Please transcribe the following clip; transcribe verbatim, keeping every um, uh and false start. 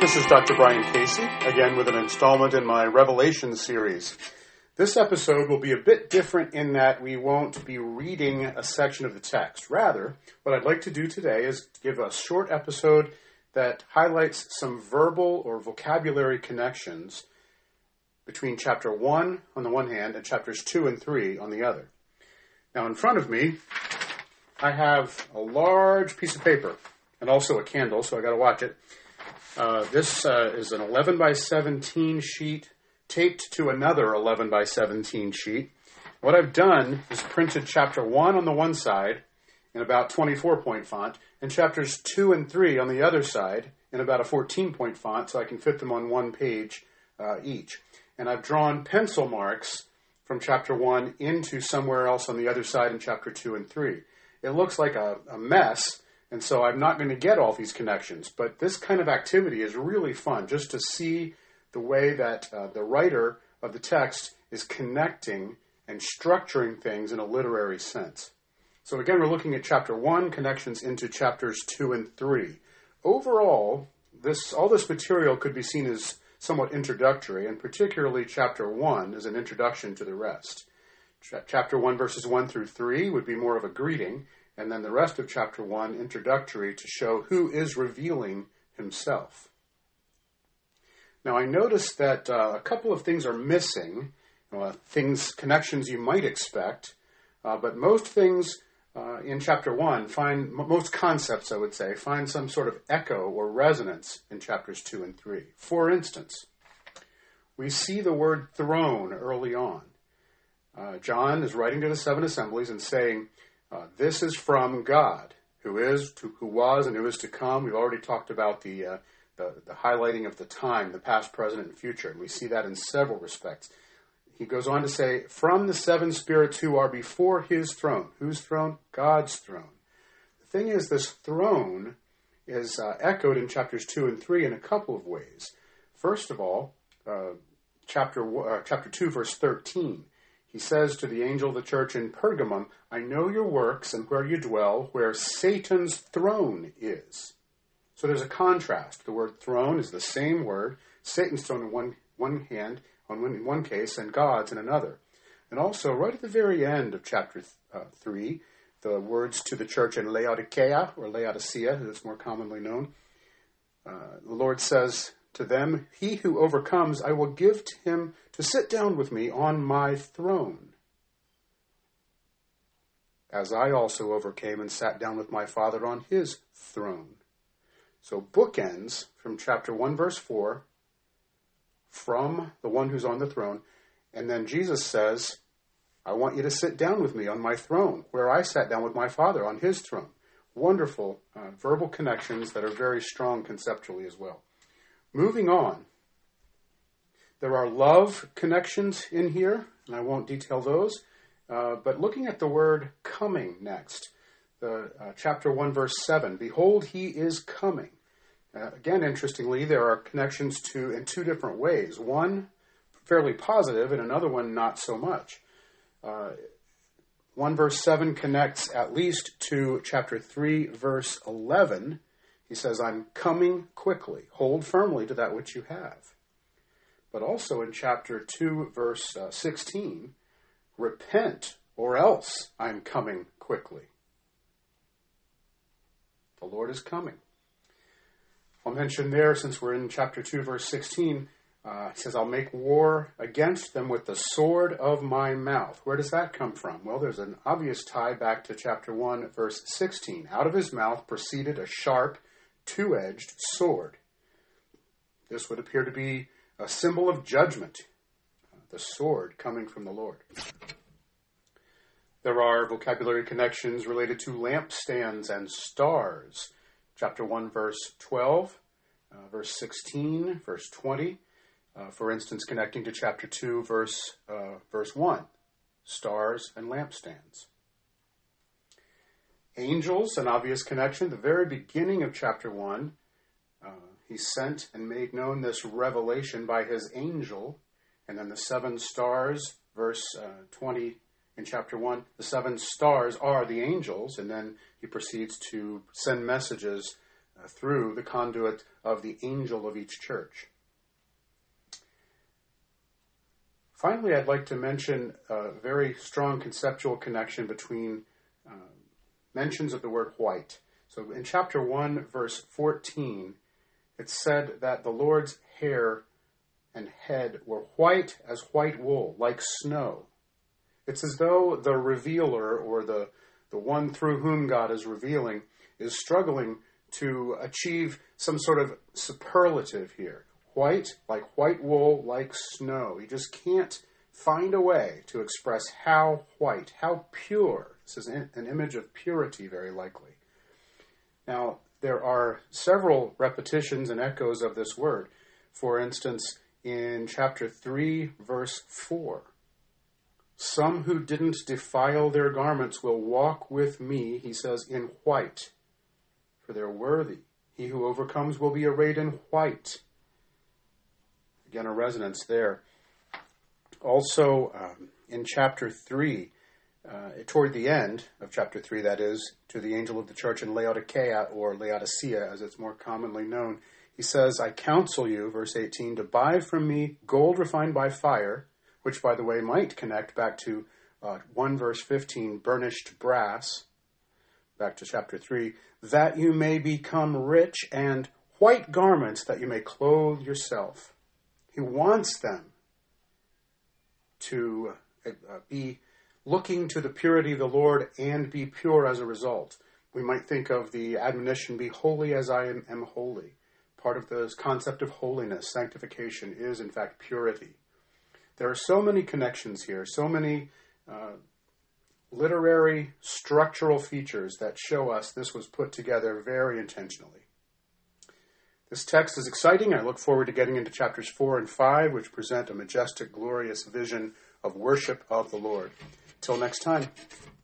This is Doctor Brian Casey, again with an installment in my Revelation series. This episode will be a bit different in that we won't be reading a section of the text. Rather, what I'd like to do today is give a short episode that highlights some verbal or vocabulary connections between chapter one on the one hand and chapters two and three on the other. Now in front of me, I have a large piece of paper and also a candle, so I got to watch it. Uh, this uh, is an eleven by seventeen sheet taped to another eleven by seventeen sheet. What I've done is printed chapter one on the one side in about twenty-four point font and chapters two and three on the other side in about a fourteen point font so I can fit them on one page uh, each. And I've drawn pencil marks from chapter one into somewhere else on the other side in chapter two and three. It looks like a, a mess. And so I'm not going to get all these connections, but this kind of activity is really fun, just to see the way that uh, the writer of the text is connecting and structuring things in a literary sense. So again, we're looking at chapter one, connections into chapters two and three. Overall, this all this material could be seen as somewhat introductory, and particularly chapter one is an introduction to the rest. Ch- chapter one, verses one through three would be more of a greeting, and then the rest of chapter one, introductory, to show who is revealing himself. Now, I noticed that uh, a couple of things are missing, uh, things, connections you might expect, uh, but most things uh, in chapter one find, m- most concepts, I would say, find some sort of echo or resonance in chapters two and three. For instance, we see the word throne early on. Uh, John is writing to the seven assemblies and saying, Uh, this is from God, who is, to, who was, and who is to come. We've already talked about the, uh, the the highlighting of the time, the past, present, and future, and we see that in several respects. He goes on to say, from the seven spirits who are before his throne. Whose throne? God's throne. The thing is, this throne is uh, echoed in chapters two and three in a couple of ways. First of all, uh, chapter uh, chapter two, verse thirteen. He says to the angel of the church in Pergamum, I know your works and where you dwell, where Satan's throne is. So there's a contrast. The word throne is the same word, Satan's throne in one, one hand, on one, in one case, and God's in another. And also, right at the very end of chapter th- uh, three, the words to the church in Laodicea, or Laodicea, as it's more commonly known, uh, the Lord says to them, he who overcomes, I will give to him to sit down with me on my throne, as I also overcame and sat down with my Father on his throne. So bookends from chapter one, verse four, from the one who's on the throne, and then Jesus says, I want you to sit down with me on my throne, where I sat down with my Father on his throne. Wonderful uh, verbal connections that are very strong conceptually as well. Moving on, there are love connections in here, and I won't detail those, uh, but looking at the word coming next, the uh, chapter one, verse seven, behold, he is coming. Uh, again, interestingly, there are connections to in two different ways. One, fairly positive, and another one, not so much. Uh, one, verse seven connects at least to chapter three, verse eleven. He says, I'm coming quickly. Hold firmly to that which you have. But also in chapter two, verse uh, sixteen, repent or else I'm coming quickly. The Lord is coming. I'll mention there, since we're in chapter two, verse sixteen, uh, it says, I'll make war against them with the sword of my mouth. Where does that come from? Well, there's an obvious tie back to chapter one, verse sixteen. Out of his mouth proceeded a sharp, two-edged sword. This would appear to be a symbol of judgment, the sword coming from the Lord. There are vocabulary connections related to lampstands and stars. Chapter one, verse twelve, uh, verse sixteen, verse twenty. Uh, for instance, connecting to chapter two, verse, uh, verse one, stars and lampstands. Angels, an obvious connection. The very beginning of chapter one, uh, he sent and made known this revelation by his angel. And then the seven stars, verse uh, twenty in chapter one, the seven stars are the angels. And then he proceeds to send messages uh, through the conduit of the angel of each church. Finally, I'd like to mention a very strong conceptual connection between uh, mentions of the word white. So in chapter one, verse fourteen, it said that the Lord's hair and head were white as white wool, like snow. It's as though the revealer, or the, the one through whom God is revealing, is struggling to achieve some sort of superlative here. White, like white wool, like snow. He just can't find a way to express how white, how pure. This is an image of purity, very likely. Now, there are several repetitions and echoes of this word. For instance, in chapter three, verse four, some who didn't defile their garments will walk with me, he says, in white, for they're worthy. He who overcomes will be arrayed in white. Again, a resonance there. Also, um, in chapter three, uh, toward the end of chapter three, that is, to the angel of the church in Laodicea, or Laodicea as it's more commonly known, he says, I counsel you, verse eighteen, to buy from me gold refined by fire, which, by the way, might connect back to uh, one verse fifteen, burnished brass, back to chapter three, that you may become rich, and white garments that you may clothe yourself. He wants them to uh, be looking to the purity of the Lord and be pure as a result. We might think of the admonition, be holy as I am, am holy. Part of the concept of holiness, sanctification, is in fact purity. There are so many connections here, so many uh, literary structural features that show us this was put together very intentionally. This text is exciting. I look forward to getting into chapters four and five, which present a majestic, glorious vision of worship of the Lord. Till next time.